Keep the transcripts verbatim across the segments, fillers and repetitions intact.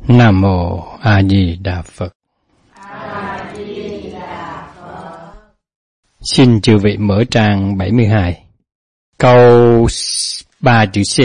Nam Mô A Di Đà Phật. A Di Đà Phật. Xin chư vị mở trang bảy mươi hai. Câu ba chữ C.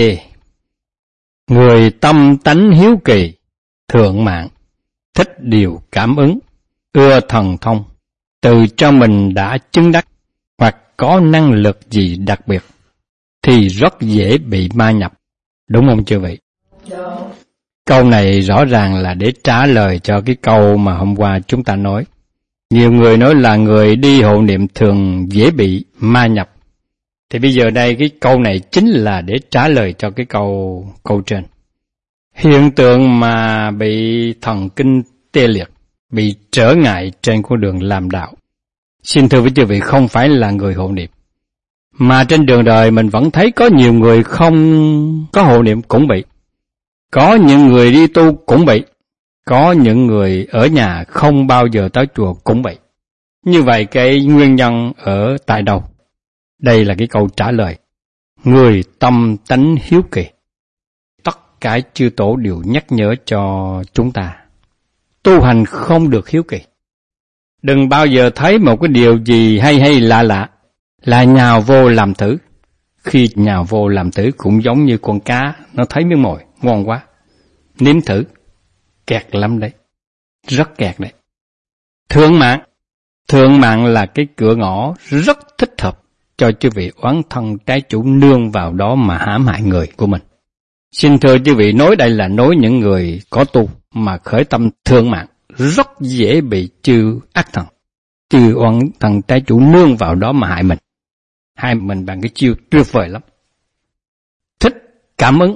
Người tâm tánh hiếu kỳ, thượng mạng, thích điều cảm ứng, ưa thần thông, từ cho mình đã chứng đắc hoặc có năng lực gì đặc biệt, thì rất dễ bị ma nhập. Đúng không chư vị? Đúng. Câu này rõ ràng là để trả lời cho cái câu mà hôm qua chúng ta nói. Nhiều người nói là người đi hộ niệm thường dễ bị ma nhập. Thì bây giờ đây cái câu này chính là để trả lời cho cái câu câu trên. Hiện tượng mà bị thần kinh tê liệt, bị trở ngại trên con đường làm đạo, xin thưa với quý vị, không phải là người hộ niệm. Mà trên đường đời mình vẫn thấy có nhiều người không có hộ niệm cũng bị. Có những người đi tu cũng bị. Có những người ở nhà không bao giờ tới chùa cũng bị. Như vậy cái nguyên nhân ở tại đâu? Đây là cái câu trả lời. Người tâm tánh hiếu kỳ. Tất cả chư tổ đều nhắc nhở cho chúng ta. Tu hành không được hiếu kỳ. Đừng bao giờ thấy một cái điều gì hay hay lạ lạ là nhào vô làm thử. Khi nhào vô làm thử cũng giống như con cá, nó thấy miếng mồi, ngon quá. Nếm thử, kẹt lắm đấy, rất kẹt đấy. Thượng mạng, thượng mạng là cái cửa ngõ rất thích hợp cho chư vị oán thân trái chủ nương vào đó mà hãm hại người của mình. Xin thưa chư vị, nói đây là nói những người có tu mà khởi tâm thượng mạng, rất dễ bị chư ác thần, chư oán thần trái chủ nương vào đó mà hại mình. Hại mình bằng cái chiêu tuyệt vời lắm. Thích cảm ứng.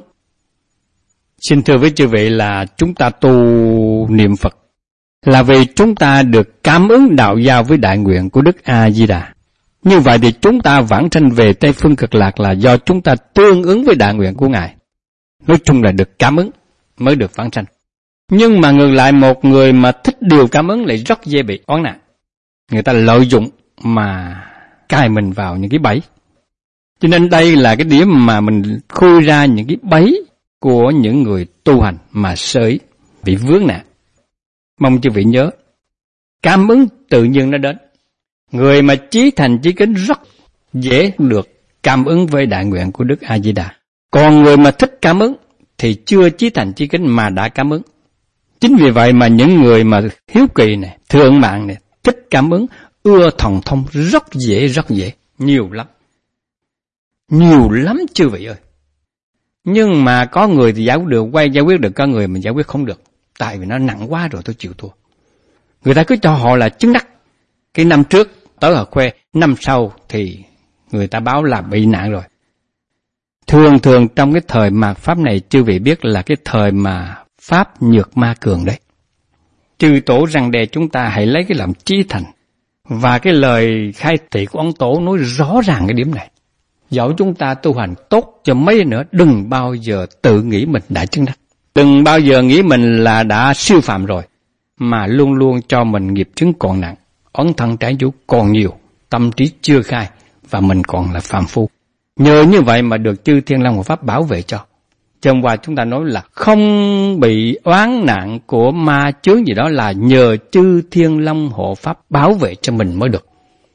Xin thưa với chư vị là chúng ta tu niệm Phật là vì chúng ta được cảm ứng đạo giao với đại nguyện của Đức A Di Đà. Như vậy thì chúng ta vãng sanh về Tây Phương Cực Lạc là do chúng ta tương ứng với đại nguyện của Ngài. Nói chung là được cảm ứng mới được vãng sanh. Nhưng mà ngược lại một người mà thích điều cảm ứng lại rất dễ bị oán nạn. Người ta lợi dụng mà cài mình vào những cái bẫy. Cho nên đây là cái điểm mà mình khui ra những cái bẫy của những người tu hành mà sới bị vướng nạn. Mong chư vị nhớ, cảm ứng tự nhiên nó đến. Người mà chí thành chí kính rất dễ được cảm ứng với đại nguyện của Đức A Di Đà. Còn người mà thích cảm ứng thì chưa chí thành chí kính mà đã cảm ứng. Chính vì vậy mà những người mà hiếu kỳ này, thượng mạng này, thích cảm ứng, ưa thần thông rất dễ, rất dễ, nhiều lắm. Nhiều lắm chư vị ơi. Nhưng mà có người thì giải quyết được, quay giải quyết được, có người mình giải quyết không được. Tại vì nó nặng quá rồi tôi chịu thua. Người ta cứ cho họ là chứng đắc. Cái năm trước tới họ khoe, năm sau thì người ta báo là bị nạn rồi. Thường thường trong cái thời mạt Pháp này chư vị biết là cái thời mà Pháp nhược ma cường đấy. Chư tổ răng đe chúng ta hãy lấy cái làm chí thành. Và cái lời khai thị của ông tổ nói rõ ràng cái điểm này. Dẫu chúng ta tu hành tốt cho mấy nữa, đừng bao giờ tự nghĩ mình đã chứng đắc. Đừng bao giờ nghĩ mình là đã siêu phàm rồi, mà luôn luôn cho mình nghiệp chứng còn nặng, oán thân trái chủ còn nhiều, tâm trí chưa khai, và mình còn là phàm phu. Nhờ như vậy mà được chư Thiên Long Hộ Pháp bảo vệ cho. Chứ hôm qua chúng ta nói là không bị oán nạn của ma chướng gì đó là nhờ chư Thiên Long Hộ Pháp bảo vệ cho mình mới được.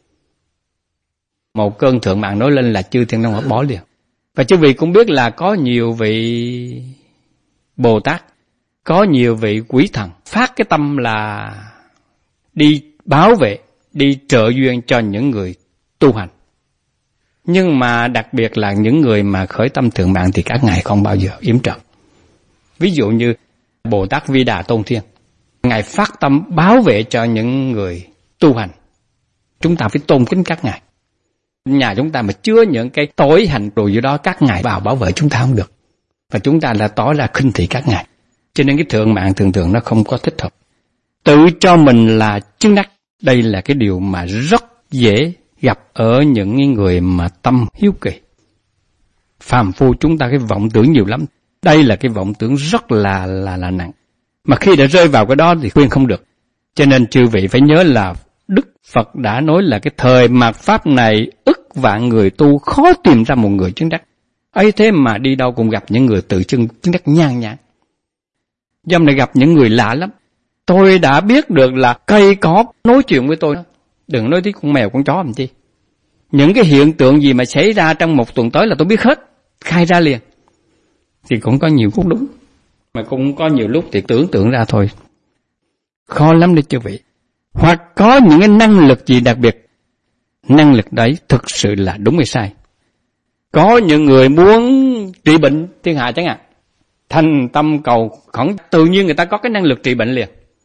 Một cơn thượng mạng nói lên là chư Thiên Long Hộ bỏ liền. Và quý vị cũng biết là có nhiều vị Bồ Tát, có nhiều vị quý thần phát cái tâm là đi bảo vệ, đi trợ duyên cho những người tu hành. Nhưng mà đặc biệt là những người mà khởi tâm thượng mạng thì các ngài không bao giờ yểm trợ. Ví dụ như Bồ Tát Vi Đà Tôn Thiên, ngài phát tâm bảo vệ cho những người tu hành. Chúng ta phải tôn kính các ngài. Nhà chúng ta mà chứa những cái tối hành rồi giữa đó, các ngài vào bảo vệ chúng ta không được. Và chúng ta là tỏ ra khinh thị các ngài. Cho nên cái thượng mạng thường thường nó không có thích hợp. Tự cho mình là chứng đắc, đây là cái điều mà rất dễ gặp ở những người mà tâm hiếu kỳ. Phàm phu chúng ta cái vọng tưởng nhiều lắm. Đây là cái vọng tưởng rất là là là nặng. Mà khi đã rơi vào cái đó thì khuyên không được. Cho nên chư vị phải nhớ là Đức Phật đã nói là cái thời mạt Pháp này ức vạn người tu khó tìm ra một người chứng đắc. Ấy thế mà đi đâu cũng gặp những người tự chứng chứng đắc nhan nhản. Dâm này gặp những người lạ lắm. Tôi đã biết được là cây cỏ nói chuyện với tôi. Đừng nói tới con mèo, con chó làm chi. Những cái hiện tượng gì mà xảy ra trong một tuần tới là tôi biết hết, khai ra liền. Thì cũng có nhiều lúc đúng, mà cũng có nhiều lúc thì tưởng tượng ra thôi. Khó lắm đấy chư vị. Hoặc có những cái năng lực gì đặc biệt, năng lực đấy thực sự là đúng hay sai. Có những người muốn trị bệnh thiên hạ chẳng hạn, thành tâm cầu khẩn, tự nhiên người ta có cái năng lực trị bệnh liền.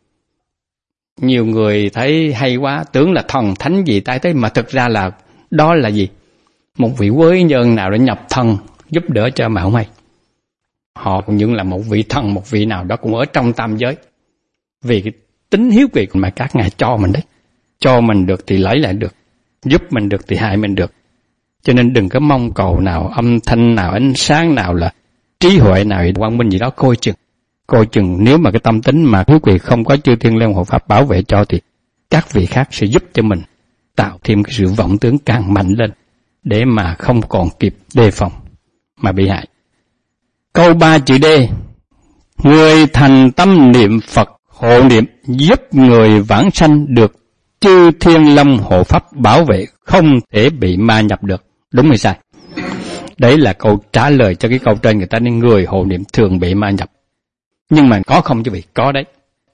Nhiều người thấy hay quá, tưởng là thần thánh gì tại thế, mà thực ra là đó là gì? Một vị quế nhân nào đã nhập thần giúp đỡ cho mà không hay. Họ cũng những là một vị thần, một vị nào đó cũng ở trong tam giới. Vì cái tính hiếu kỳ mà các ngài cho mình đấy. Cho mình được thì lấy lại được, giúp mình được thì hại mình được. Cho nên đừng có mong cầu nào, âm thanh nào, ánh sáng nào, là trí huệ nào, quang minh gì đó, coi chừng. Coi chừng nếu mà cái tâm tính mà hiếu kỳ không có chư thiên liên hộ pháp bảo vệ cho, thì các vị khác sẽ giúp cho mình tạo thêm cái sự vọng tưởng càng mạnh lên, để mà không còn kịp đề phòng mà bị hại. Câu ba chữ D. Người thành tâm niệm Phật hộ niệm giúp người vãng sanh được chư thiên long hộ pháp bảo vệ, không thể bị ma nhập được. Đúng hay sai? Đấy là câu trả lời cho cái câu trên. Người ta nên người hộ niệm thường bị ma nhập. Nhưng mà có không chứ vị? Có đấy.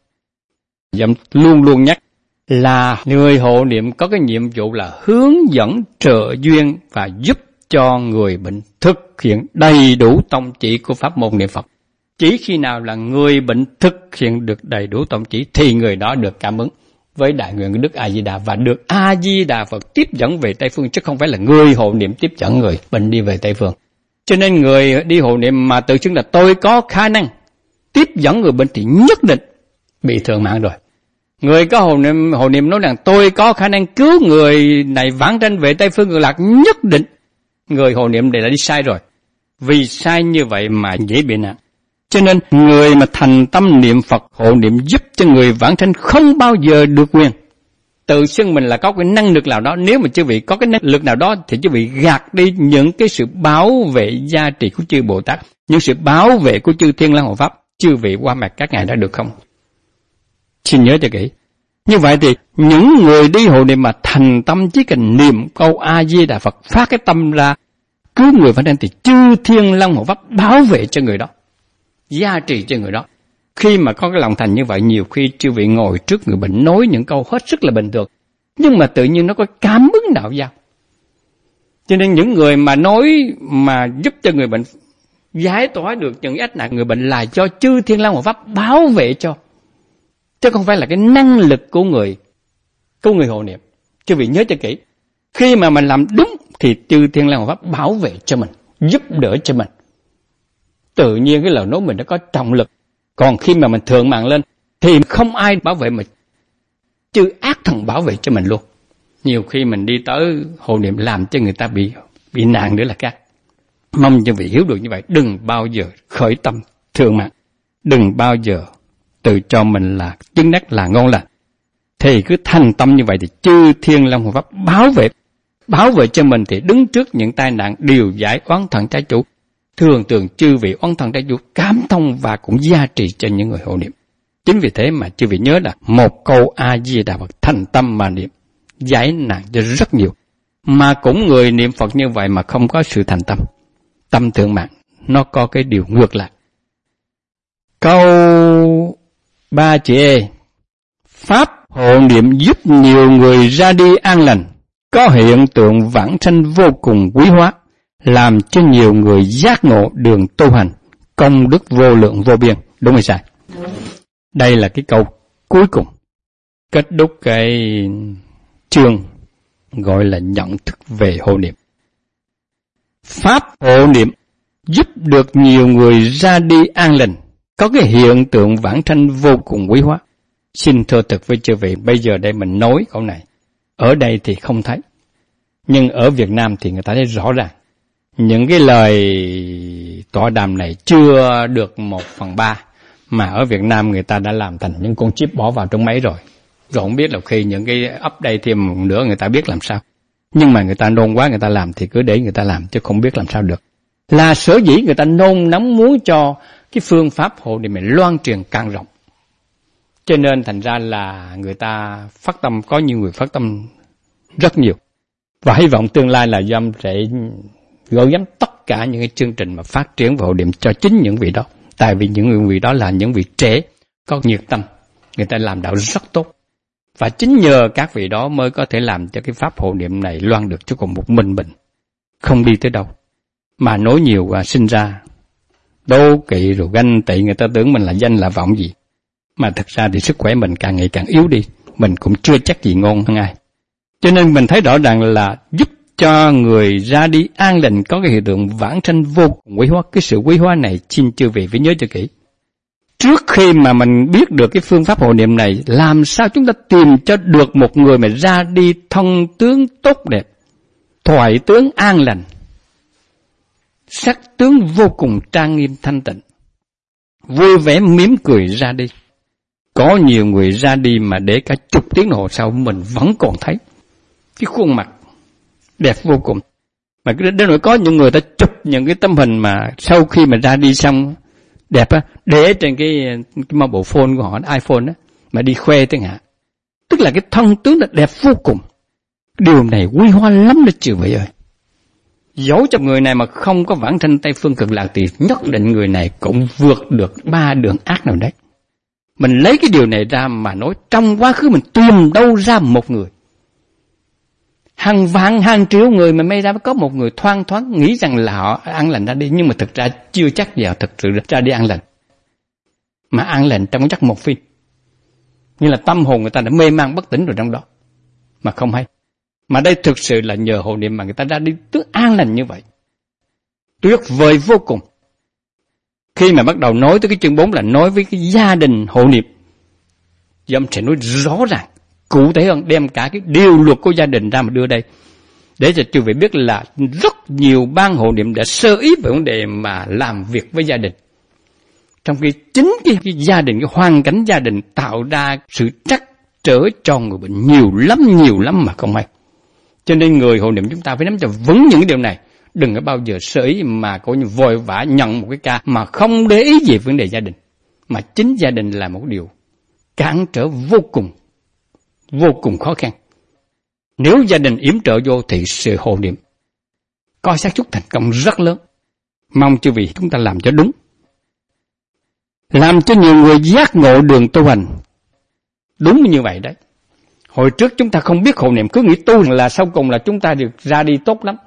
Dẫm luôn luôn nhắc là người hộ niệm có cái nhiệm vụ là hướng dẫn, trợ duyên và giúp cho người bệnh thực hiện đầy đủ tông chỉ của pháp môn niệm Phật. Chỉ khi nào là người bệnh thực hiện được đầy đủ tông chỉ thì người đó được cảm ứng với đại nguyện của Đức A Di Đà và được A Di Đà Phật tiếp dẫn về Tây Phương, chứ không phải là người hộ niệm tiếp dẫn người bệnh đi về Tây Phương. Cho nên người đi hộ niệm mà tự xưng là tôi có khả năng tiếp dẫn người bệnh thì nhất định bị thượng mạng rồi. Người có hộ niệm, hộ niệm nói rằng tôi có khả năng cứu người này vãng sanh về Tây Phương Cực Lạc, nhất định người hộ niệm này đã đi sai rồi. Vì sai như vậy mà dễ bị nạn. Cho nên người mà thành tâm niệm Phật hộ niệm giúp cho người vãng sanh không bao giờ được quyền tự xưng mình là có cái năng lực nào đó. Nếu mà chư vị có cái năng lực nào đó thì chư vị gạt đi những cái sự bảo vệ gia trì của chư Bồ Tát, những sự bảo vệ của chư Thiên Long Hộ Pháp. Chư vị qua mặt các ngài đã được không? Xin nhớ cho kỹ. Như vậy thì những người đi hộ niệm mà thành tâm chỉ cần niệm câu A Di Đà Phật, phát cái tâm ra cứu người vãng sanh thì chư Thiên Long Hộ Pháp bảo vệ cho người đó, gia trì cho người đó. Khi mà có cái lòng thành như vậy, nhiều khi chư vị ngồi trước người bệnh nói những câu hết sức là bình thường, nhưng mà tự nhiên nó có cảm ứng đạo giao. Cho nên những người mà nói mà giúp cho người bệnh giải tỏa được những ách nạn người bệnh là cho chư Thiên Long Hộ Pháp bảo vệ cho, chứ không phải là cái năng lực của người của người hộ niệm. Chư vị nhớ cho kỹ. Khi mà mình làm đúng thì chư Thiên Long Hộ Pháp bảo vệ cho mình, giúp đỡ cho mình. Tự nhiên cái lời nói mình nó có trọng lực. Còn khi mà mình thượng mạng lên thì không ai bảo vệ mình, chư ác thần bảo vệ cho mình luôn. Nhiều khi mình đi tới hộ niệm làm cho người ta bị bị nạn nữa là khác. Mong cho vị hiểu được như vậy. Đừng bao giờ khởi tâm thượng mạng, đừng bao giờ tự cho mình là chứng đắc là ngon lành. Thì cứ thành tâm như vậy thì chư Thiên Long Hộ Pháp bảo vệ bảo vệ cho mình, thì đứng trước những tai nạn điều giải oán thần trái chủ. Thường thường chư vị oán thần trái chủ cảm thông và cũng gia trì cho những người hộ niệm. Chính vì thế mà chư vị nhớ là một câu A Di Đà Phật thành tâm mà niệm giải nạn cho rất nhiều. Mà cũng người niệm Phật như vậy mà không có sự thành tâm, tâm thượng mạng, nó có cái điều ngược lại. Câu ba chữ E. Pháp hộ niệm giúp nhiều người ra đi an lành, có hiện tượng vãng sanh vô cùng quý hóa, làm cho nhiều người giác ngộ đường tu hành, công đức vô lượng vô biên. Đúng hay sai? Đúng. Đây là cái câu cuối cùng kết thúc cái chương gọi là nhận thức về hộ niệm. Pháp hộ niệm giúp được nhiều người ra đi an lành, có cái hiện tượng vãng sanh vô cùng quý hóa. Xin thưa thực với chư vị, bây giờ đây mình nói câu này, ở đây thì không thấy, nhưng ở Việt Nam thì người ta thấy rõ ràng. Những cái lời tọa đàm này chưa được một phần ba, mà ở Việt Nam người ta đã làm thành những con chip bỏ vào trong máy rồi. Rồi không biết là khi những cái update thêm một nữa người ta biết làm sao. Nhưng mà người ta nôn quá người ta làm thì cứ để người ta làm chứ không biết làm sao được. Là sở dĩ người ta nôn nóng muốn cho cái phương pháp hộ niệm này loan truyền càng rộng. Cho nên thành ra là người ta phát tâm, có nhiều người phát tâm rất nhiều. Và hy vọng tương lai là Dâm sẽ gửi gắm tất cả những cái chương trình mà phát triển về hộ niệm cho chính những vị đó. Tại vì những người vị đó là những vị trẻ, có nhiệt tâm, người ta làm đạo rất tốt. Và chính nhờ các vị đó mới có thể làm cho cái pháp hộ niệm này loan được, chứ còn một mình mình không đi tới đâu. Mà nói nhiều và sinh ra đố kỵ rồi ganh tị, người ta tưởng mình là danh là vọng gì. Mà thật ra thì sức khỏe mình càng ngày càng yếu đi, mình cũng chưa chắc gì ngon hơn ai. Cho nên mình thấy rõ ràng là giúp cho người ra đi an lành có cái hiện tượng vãng sanh vô cùng quý hóa. Cái sự quý hóa này xin chư vị phải nhớ cho kỹ. Trước khi mà mình biết được cái phương pháp hộ niệm này, làm sao chúng ta tìm cho được một người mà ra đi thân tướng tốt đẹp, thoại tướng an lành, sắc tướng vô cùng trang nghiêm thanh tịnh, vui vẻ mỉm cười ra đi. Có nhiều người ra đi mà để cả chục tiếng đồng hồ sau mình vẫn còn thấy cái khuôn mặt đẹp vô cùng. Mà đến nỗi có những người ta chụp những cái tấm hình mà sau khi mà ra đi xong đẹp á, để trên cái, cái mobile phone của họ, iPhone á, mà đi khoe tiếng hạ. Tức là cái thân tướng là đẹp vô cùng. Điều này quý hóa lắm đó chư vị ơi. Dẫu cho người này mà không có vãng sanh Tây Phương Cực Lạc thì nhất định người này cũng vượt được ba đường ác nào đấy. Mình lấy cái điều này ra mà nói, trong quá khứ mình tìm đâu ra một người. Hàng vạn hàng triệu người mà may ra có một người thoang thoáng nghĩ rằng là họ an lành ra đi, nhưng mà thực ra chưa chắc gì họ thực sự ra đi an lành. Mà an lành trong chắc một phim. Như là tâm hồn người ta đã mê man bất tỉnh rồi trong đó, mà không hay. Mà đây thực sự là nhờ hộ niệm mà người ta ra đi tức an lành như vậy. Tuyệt vời vô cùng. Khi mà bắt đầu nói tới cái chương bốn là nói với cái gia đình hộ niệm, Dâm sẽ nói rõ ràng, cụ thể hơn, đem cả cái điều luật của gia đình ra mà đưa đây. Để cho chư vị biết là rất nhiều ban hộ niệm đã sơ ý về vấn đề mà làm việc với gia đình. Trong khi chính cái, cái gia đình, cái hoàn cảnh gia đình tạo ra sự trắc trở cho người bệnh nhiều lắm, nhiều lắm mà không hay. Cho nên người hộ niệm chúng ta phải nắm cho vững những cái điều này. Đừng có bao giờ sơ ý mà coi như vội vã nhận một cái ca mà không để ý gì vấn đề gia đình. Mà chính gia đình là một điều cản trở vô cùng, vô cùng khó khăn. Nếu gia đình yểm trợ vô thì sự hộ niệm có xác suất thành công rất lớn. Mong chư vị chúng ta làm cho đúng. Làm cho nhiều người giác ngộ đường tu hành. Đúng như vậy đấy. Hồi trước chúng ta không biết hộ niệm, cứ nghĩ tu là sau cùng là chúng ta được ra đi tốt lắm.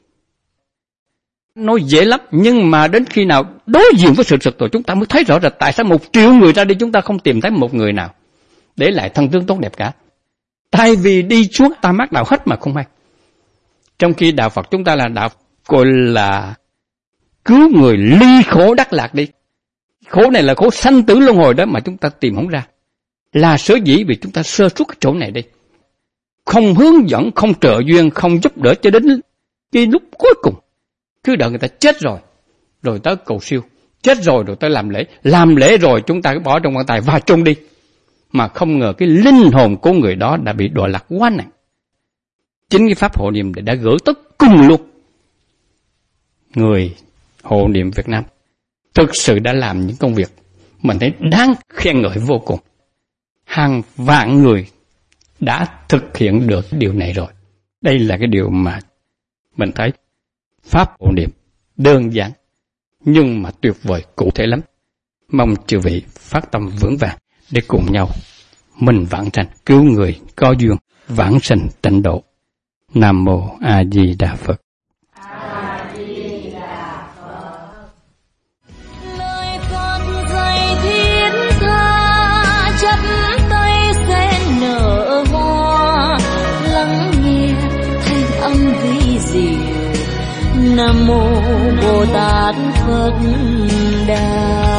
Nói dễ lắm, nhưng mà đến khi nào đối diện với sự thực rồi chúng ta mới thấy rõ ràng tại sao một triệu người ra đi chúng ta không tìm thấy một người nào để lại thân tướng tốt đẹp cả. Tại vì đi xuống ta mắc đạo hết mà không hay. Trong khi đạo Phật chúng ta là đạo gọi là cứu người ly khổ đắc lạc đi. Khổ này là khổ sanh tử luân hồi đó mà chúng ta tìm không ra. Là sở dĩ vì chúng ta sơ suất cái chỗ này đi. Không hướng dẫn, không trợ duyên, không giúp đỡ cho đến cái lúc cuối cùng. Cứ đợi người ta chết rồi, rồi tới cầu siêu. Chết rồi rồi tới làm lễ. Làm lễ rồi chúng ta bỏ trong quan tài và chôn đi. Mà không ngờ cái linh hồn của người đó đã bị đọa lạc quá nặng. Chính cái pháp hộ niệm đã gỡ tất cùng luôn. Người hộ niệm Việt Nam thực sự đã làm những công việc mình thấy đáng khen ngợi vô cùng. Hàng vạn người đã thực hiện được điều này rồi. Đây là cái điều mà mình thấy pháp hộ niệm đơn giản nhưng mà tuyệt vời, cụ thể lắm. Mong chư vị phát tâm vững vàng để cùng nhau mình vãng sanh, cứu người có duyên vãng sanh tịnh độ. Nam mô A Di Đà Phật. A Di Đà Phật. Lời con dạy thiết tha, chắp tay sen nở hoa, lắng nghe thanh âm vi diệu. Nam mô Bồ Tát Phật Đà.